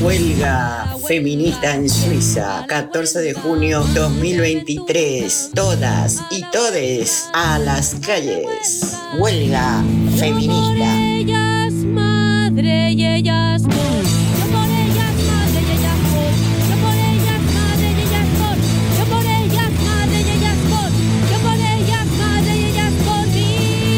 Huelga feminista en Suiza, 14 de junio 2023. Todas y todes a las calles. Huelga feminista. Ellas madre y ellas por. Yo por ellas madre y ellas por. Yo por ellas madre y ellas por. Yo por ellas madre y ellas por. Yo por ellas madre y ellas por mí.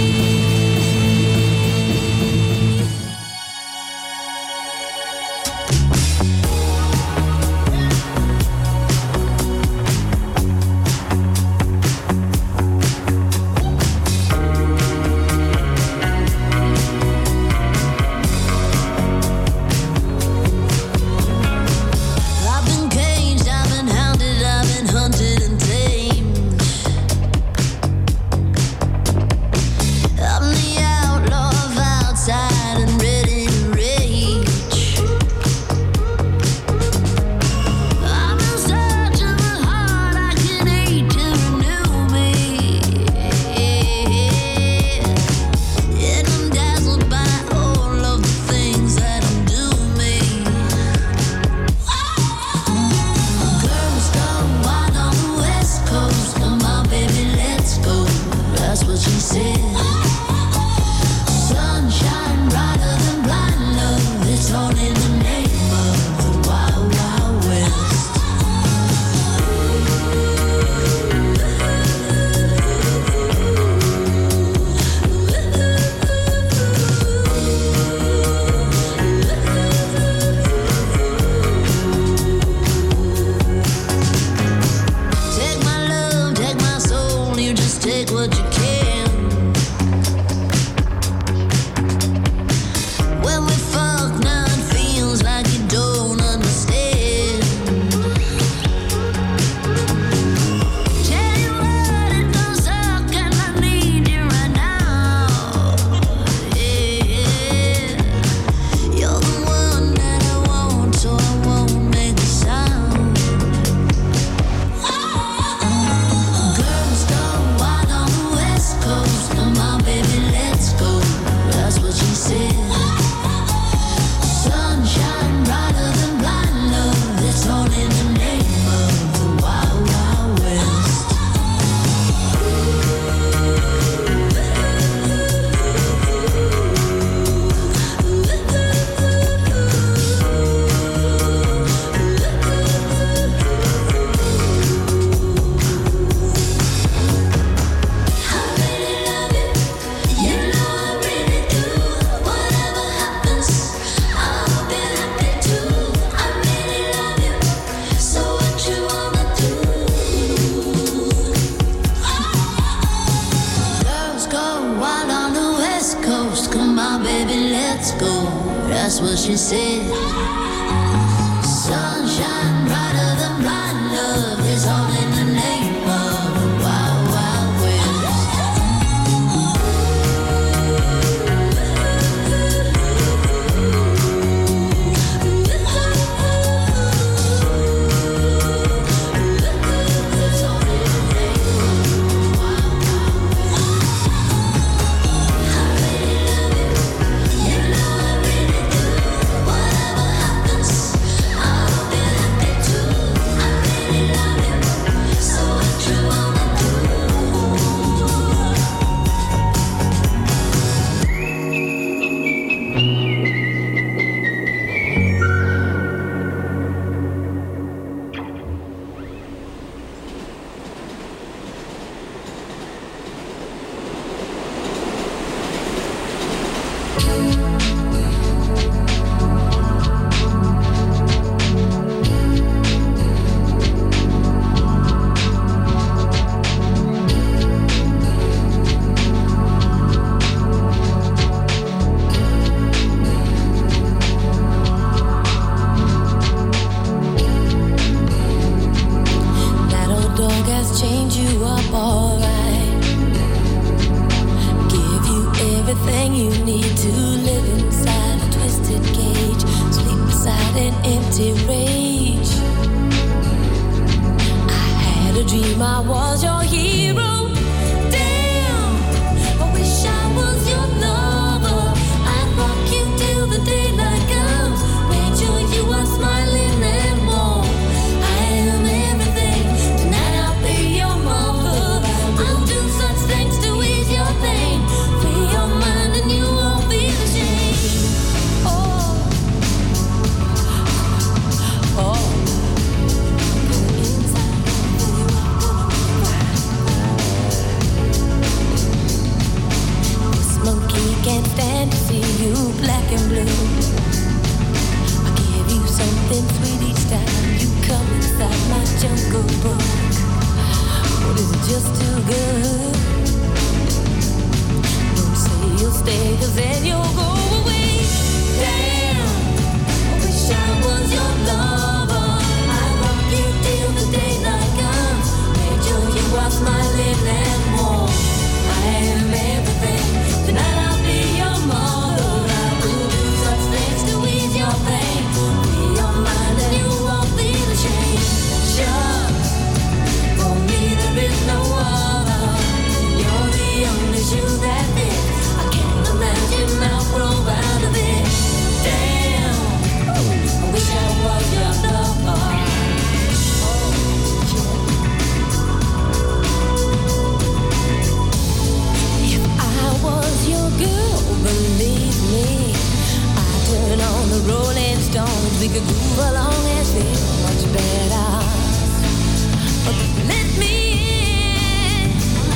Dream I was your hero. Damn, I wish I was your lover. I'd rock you till the daylight comes. Make sure you are smart. we could groove along and feel much better. But let me in.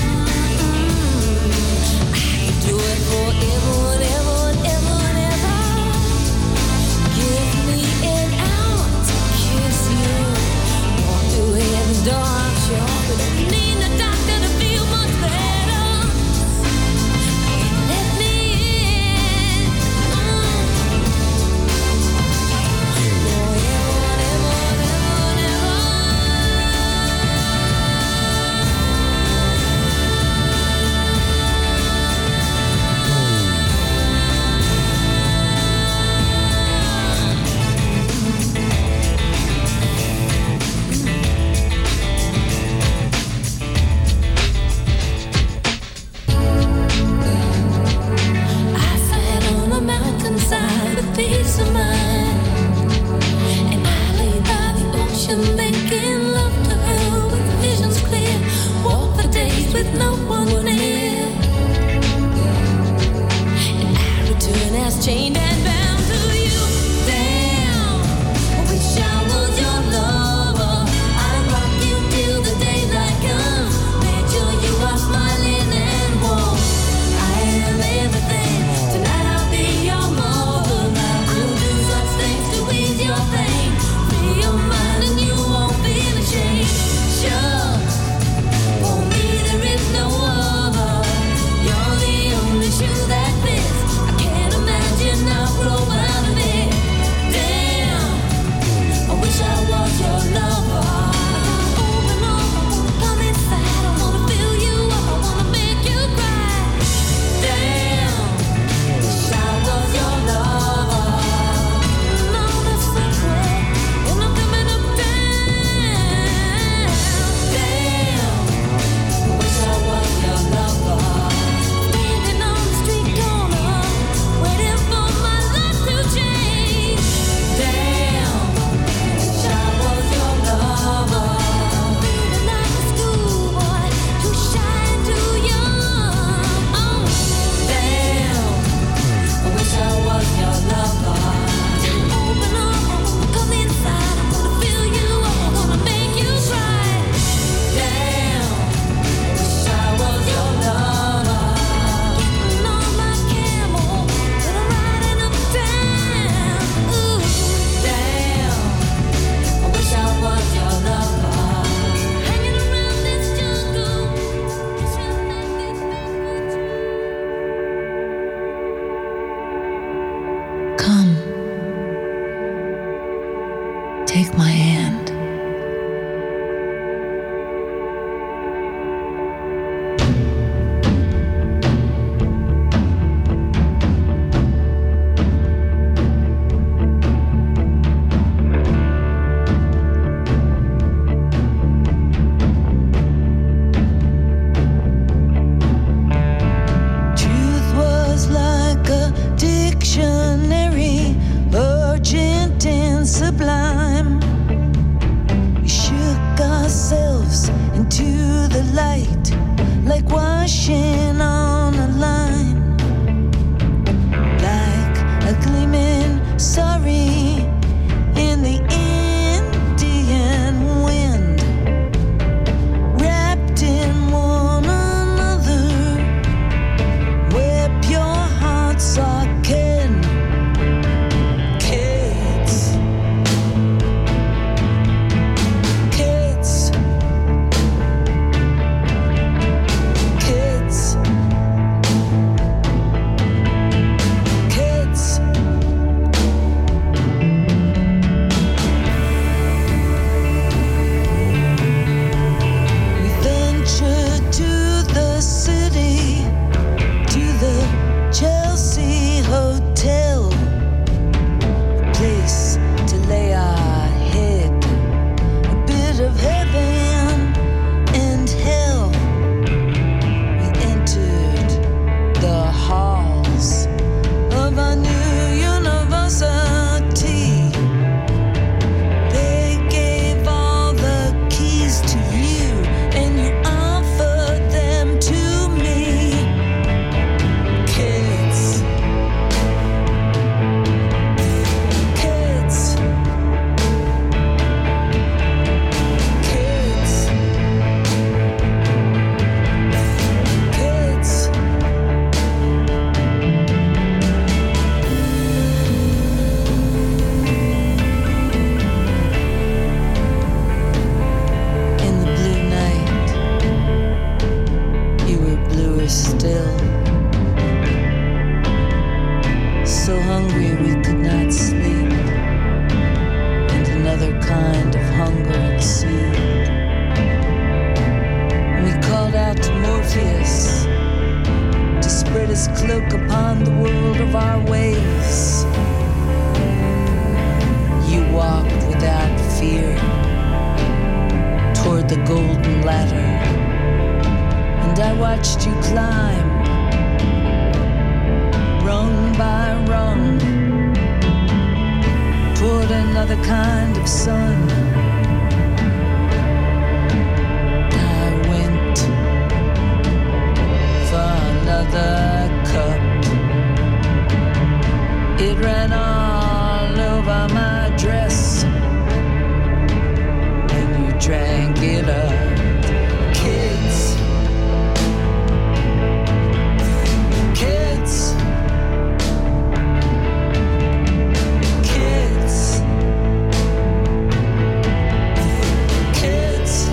I could do it forever and ever and ever and ever. Give me an hour to kiss you. Walk through heaven's door, I'm sure. We don't need a doctor to feel much better. Let me in. Mountainside with peace of mind, and I lay by the ocean making love to her with visions clear. Walk for days with no one near, and I return as chained and bound to you. Damn, I wish I was your lover. I'd rock you till the daylight comes. Make sure you are smiling and warm. I am everything. Tonight I'll be your mother. I'll do such things to ease your pain. Free your mind and you won't feel ashamed. Sure, for me there is no other. You're the only shoe that fits. I can't imagine I'll grow out of it. Damn, I wish I was your lover. Open up, I wanna come inside. I wanna fill you up, I wanna make you cry. Damn, wish I was your lover. No, that's so great. When I'm coming up down. Damn, wish I was your lover. Standing on the street corner, waiting for my life to change. Damn, wish I was your lover. Feeling like a schoolboy, too shy and too young. Oh, damn, I wish I was your lover. Open up, I wanna come inside. I wanna fill you up, I wanna make you cry. Damn, wish I was your lover. Getting on my camel, and I'm riding up town. Ooh, damn, I wish I was your lover. Hanging around this jungle, wishing that this Come, take my hand. Truth was like a dictionary, urgent and sublime. We shook ourselves into the light, like washing on a line, like a gleaming sorry in the Indian wind, wrapped in one another, where pure hearts are kin. Kids, kids, kids, kids. you could not sleep, and another kind of hunger at sea. And we called out to Morpheus to spread his cloak upon the world of our ways. You walked without fear toward the golden ladder, and I watched you climb rung by rung toward another kind of sun. I went for another cup. It ran all over my dress, and you drank it up. Kids, kids, kids, kids.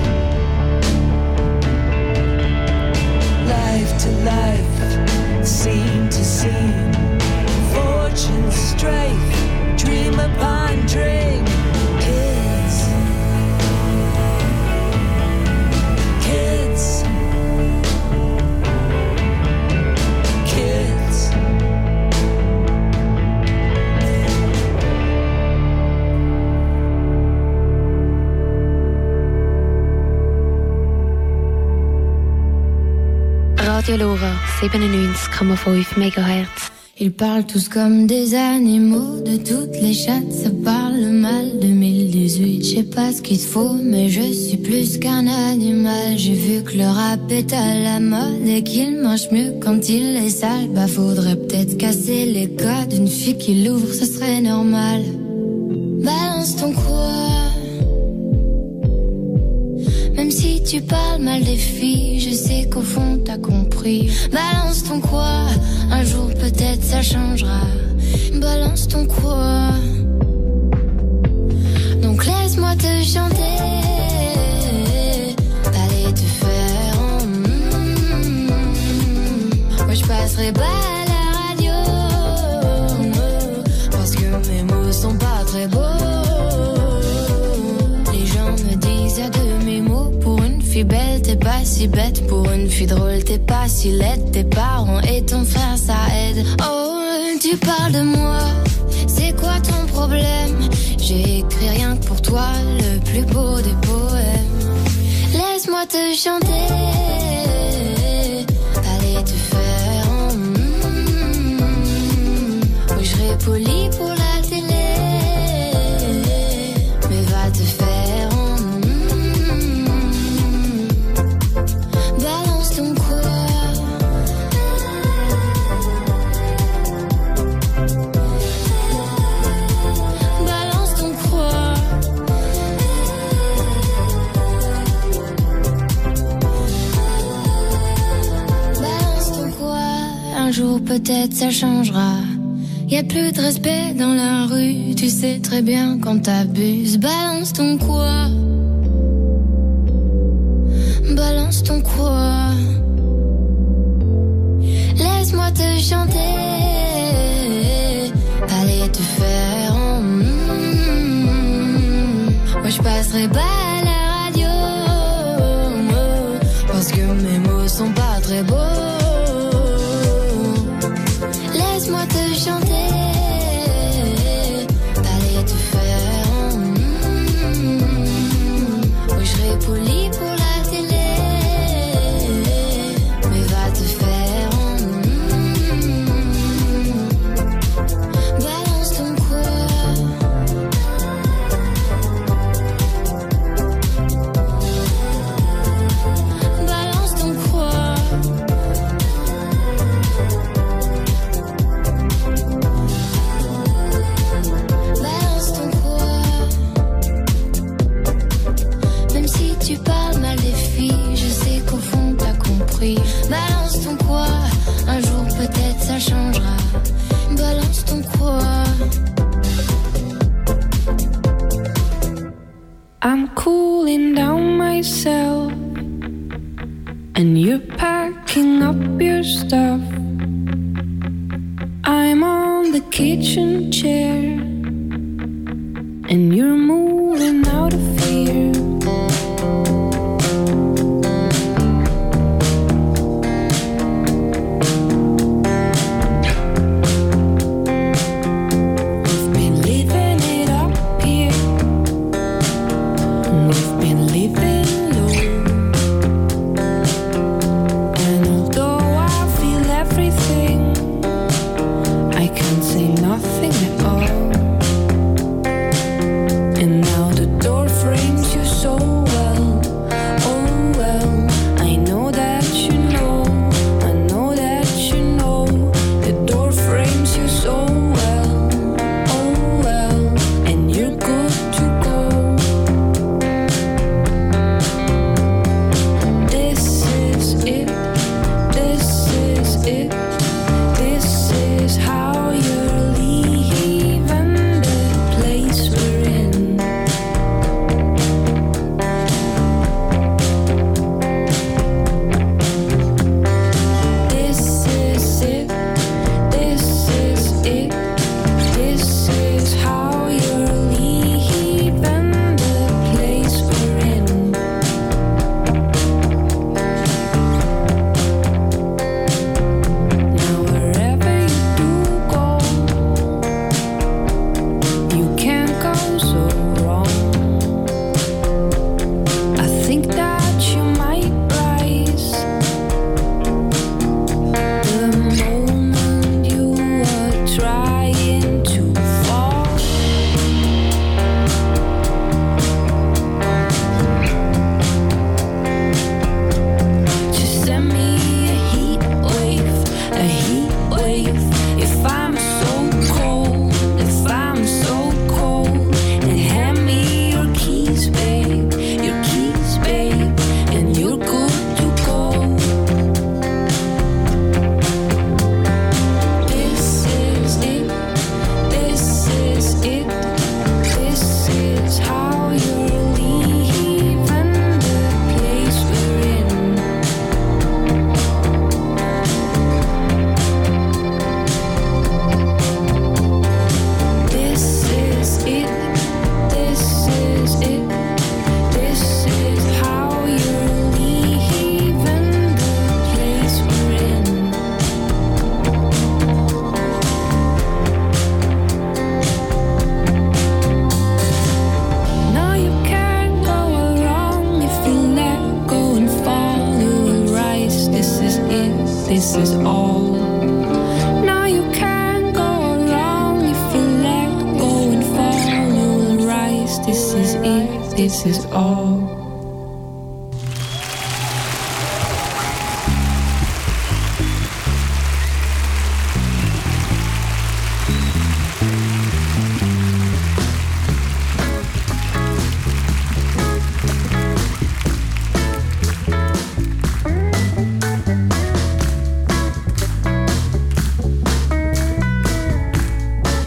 Life to life, scene to scene, fortune, strife, dream upon dream. Kids, kids, kids. Radio Lora 97,5 MHz. Ils parlent tous comme des animaux, de toutes les chattes, ça parle mal. 2018, je sais pas ce qu'il te faut, mais je suis plus qu'un animal. J'ai vu que le rap est à la mode et qu'il mange mieux quand il est sale. Bah faudrait peut-être casser les codes, une fille qui l'ouvre, ce serait normal. Balance ton quoi. Même si tu parles mal des filles, je sais qu'au fond t'as compris. Balance ton quoi, un jour peut-être ça changera. Balance ton quoi. Donc laisse-moi te chanter. Allez te faire Moi je passerai pas à la radio, parce que mes mots sont pas très beaux. Les gens me disent y'a de mes mots. Pour une fille belle t'es pas si bête, pour une fille drôle t'es pas si laide. Tes parents et ton frère ça aide. Oh tu parles de moi, c'est quoi ton problème? J'ai écrit rien que pour toi, le plus beau des poèmes. Laisse-moi te chanter. Allez te faire Oui je serai poli pour la télé, mais va te faire balance ton quoi. Balance ton quoi. Balance ton quoi. Un jour peut-être ça changera. Y'a plus de respect dans la rue, tu sais très bien quand t'abuses. Balance ton quoi. Balance ton quoi. Laisse-moi te chanter. Allez te faire Moi je passerai pas à la radio, parce que mes mots sont pas très beaux. Laisse-moi te chanter. Allez te faire Oui je serai poli pour la télé, mais va te faire balance ton quoi. Balance ton quoi. Balance ton quoi. Même si tu parles mal des filles, je sais qu'au fond t'as compris. Balance ton quoi. Un jour peut-être ça changera. Balance ton quoi. I'm cooling down myself, and you're packing up your stuff. I'm on from the kitchen chair, and you're moving out of fear. We've been living it up here, and we've been living low. And although I feel everything, I can't say nothing at all. And now the door frames you so well. Oh well, I know that you know, I know that you know. The door frames you so well. Oh well, and you're good to go. This is it, this is it, this is how you're leaving the place we're in. This is it, this is it, this is how you're leaving the place we're in. Now wherever you do go, you can't go so wrong. I think that you might rise the moment you are trying to fall. Just send me a heat wave, a heat wave. If I'm so cold, if I'm so cold, and hand me your keys, babe, and you're good to go. This is it, this is it, this is how you're leaving the place we're in. This is it, this is it, this is how you're leaving the place we're in. No, you can't go wrong if you let go and fall. You will rise. This is it. This is all. No, you can't go wrong if you let go and fall. You will rise. This is it. This is all.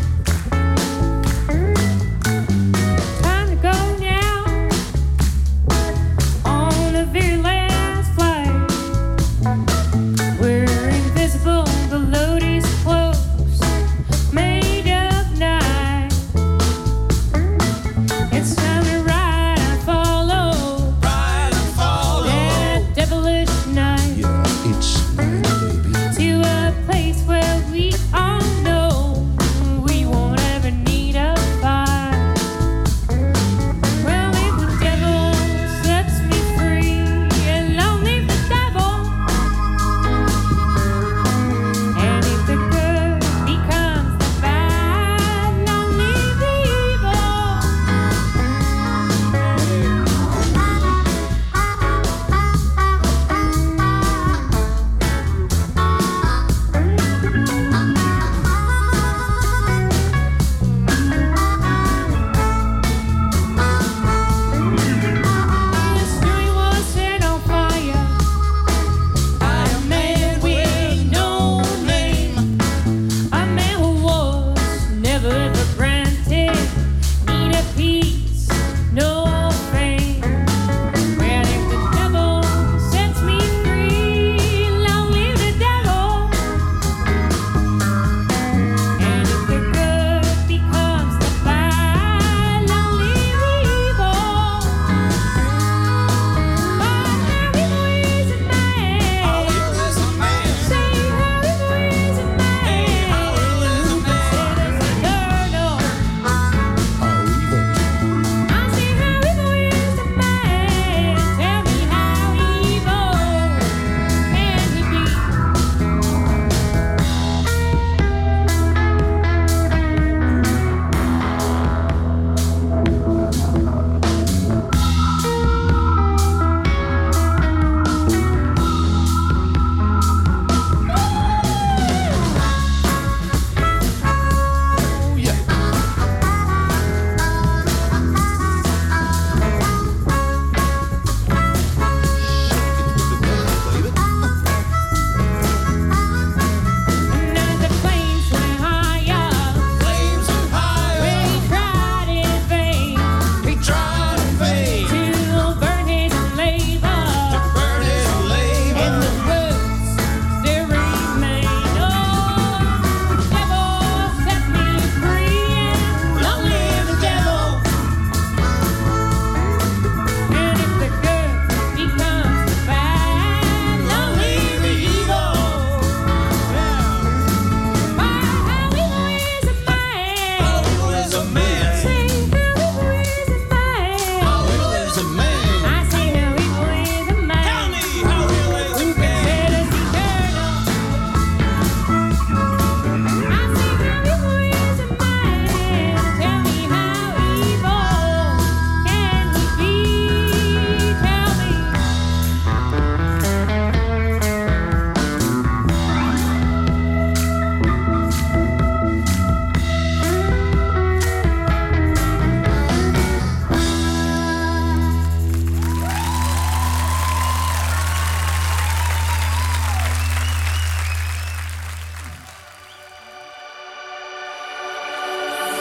Time to go now.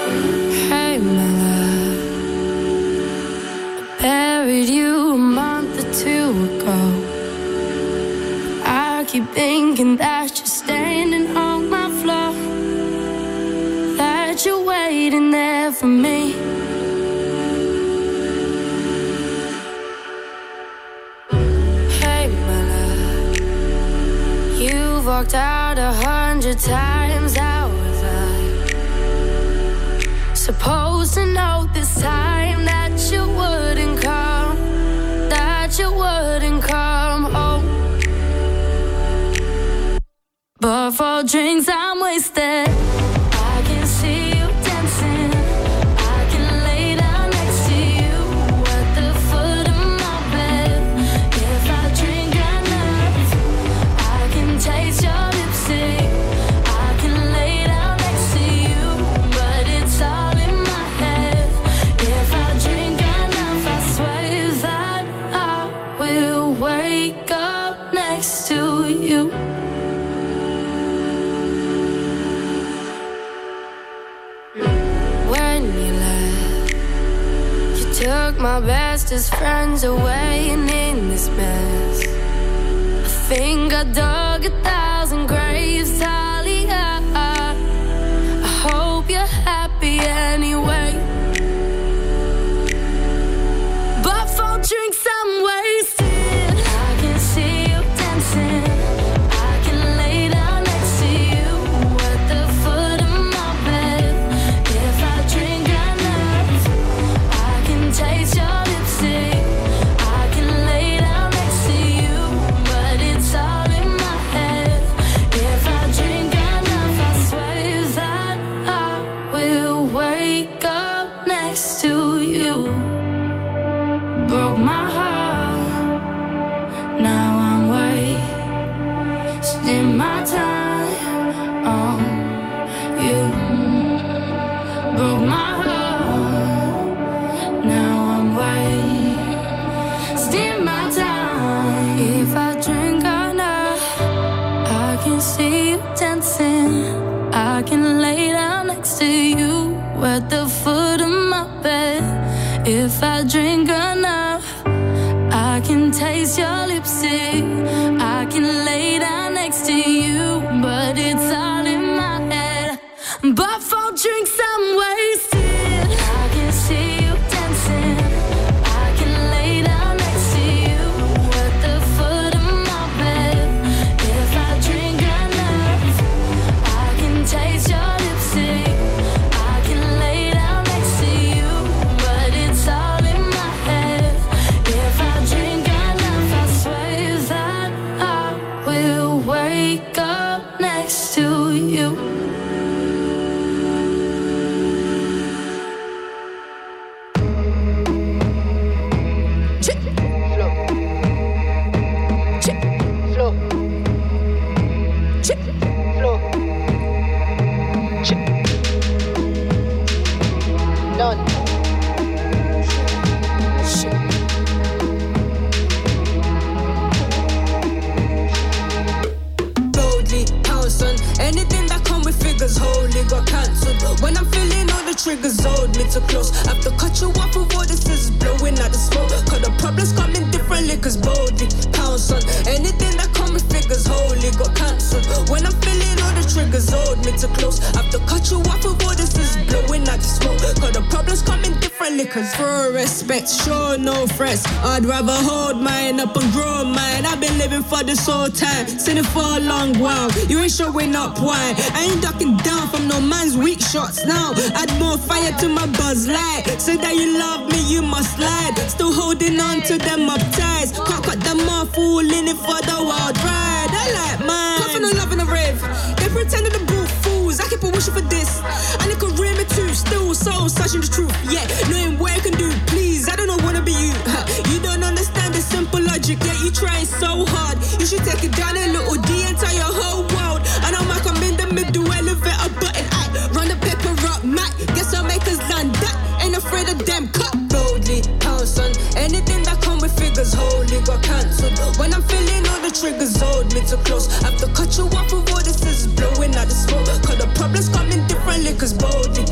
Hey, my love, I buried you a month or two ago. I keep thinking that you're standing on my floor, that you're waiting there for me. Hey, my love, you've walked out 100 times. How was I supposed to know this time that you wouldn't come, that you wouldn't come home? But for drinks I'm wasted. I can see you dancing, I can lay down next to you at the foot of my bed. If I drink enough, I can taste your lipstick. I can lay down next to you, but it's all in my head. If I drink enough, I swear that I will wake up next to you. When you left, you took my bestest friends away, and in this mess, I think I dug 1,000 graves, Talia. I hope you're happy anyway. But for drinks I'm wasted. I can see you dancing, I can lay down next to you at the foot of my bed. If I drink enough, I can taste your lipstick. I can lay down next to you, but it's all in my head. If I drink enough, I swear that I will wake up next to you. Broke my heart, now I'm wasting my time on you. Broke my heart, now I'm wasting my time. If I drink enough, I can see you dancing, I can lay down next to you at the foot of my bed. If I drink enough, I can taste your lipstick. I can lay down next to you, but it's all in my head. But for drinks I'm wasted. I can see you dancing, I can lay down next to you at the foot of my bed. If I drink enough, I can taste your lipstick. I can lay down next to you, but it's all in my head. If I drink enough, I swear that I will wake up next to you. Boldly pounce on anything that come with figures. Holy got cancelled. When I'm feeling all the triggers, hold me too close. I have to cut you off with all this is blowing out the smoke. Cause the problems come in different liquors. Boldly pounce on anything that come with figures. Holy got cancelled. When I'm feeling all the triggers, hold me too close. I have to cut you off with all this is blowing out the smoke. Cause the problems come in different liquors. For respect, show no threats. I'd rather hold mine up and grow mine. I've been living for this whole time, seen it for a long while. You ain't showing up, why? I ain't ducking down from no man's weak shots now. Add more fire to my buzz light. Say that you love me, you must lie. Still holding on to them upties. Can't cut them off, fooling it for the wild ride. I like mine. Come from the love and the rave. They pretended to boo fools. I keep on wishing for this. And it could rim it too. Still so searching the truth. Yeah, knowing what I can do. Please, I don't know wanna be you. You don't understand the simple logic. Yeah, you trying so hard. You should take it down a little D and tell your whole world. And I'm like, I'm in the middle, elevator button. I run the paper up, Mac. Guess I'll make us land that. Ain't afraid of them. Cut boldly, pounce on anything that come with figures. Holy got cancelled. When I'm feeling all the triggers, hold me too close. I have to cut you off with all this is blowing out the smoke. Cause the problems come in different liquors. Boldly, pounce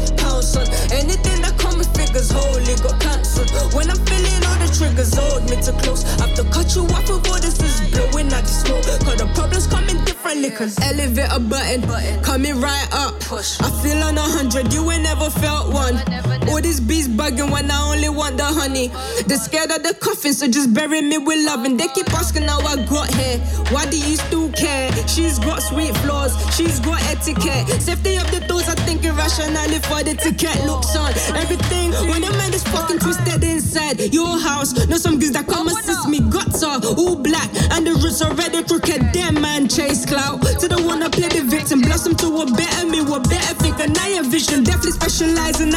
son. Anything that come with figures, holy got cancelled. When I'm feeling all the triggers, hold me too close. Have to cut you off with all this is blowing out the smoke. Cause the problems come in different liquors. Elevator button, coming right up. I feel on 100, you ain't never felt one. All these bees bugging when I only want the honey. They're scared of the coffin, so just bury me with love. And they keep asking how I got here. Why do you still care? She's got sweet flaws, she's got etiquette. Safety of the doors, I think irrationally for the ticket. Look son, everything when your mind is fucking twisted inside your house. Know some girls that come assist me. Guts are all black and the roots already crooked. Damn man chase clout to the one I play the victim. Blossom to a better me, what better think. And I envision definitely specializing.